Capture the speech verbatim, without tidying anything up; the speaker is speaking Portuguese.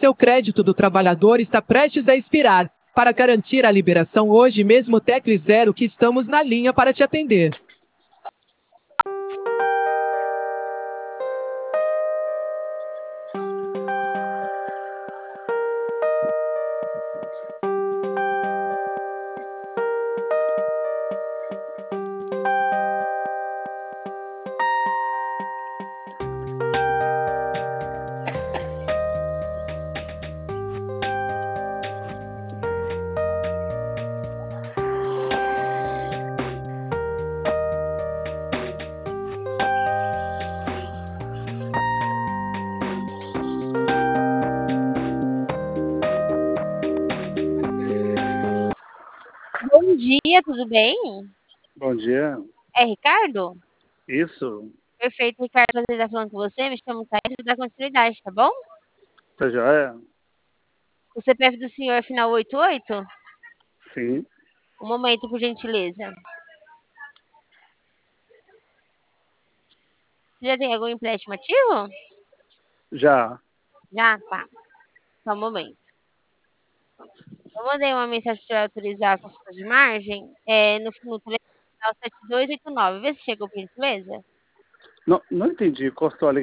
Seu crédito do trabalhador está prestes a expirar. Para garantir a liberação hoje mesmo, tecle zero que estamos na linha para te atender. Bom dia, tudo bem? Bom dia. É Ricardo? Isso. Perfeito, Ricardo. Prazer estar falando com você. Me chamo Thaís, vou dar continuidade, tá bom? Tá joia? O C P F do senhor é final oitenta e oito? Sim. Um momento, por gentileza. Você já tem algum empréstimo ativo? Já. Já? Tá. Só um momento. Eu mandei uma mensagem para autorizar a consulta de margem é, no, no telefone sete dois oito nove. Vê se chegou, por gentileza. Não, não entendi. Cortou a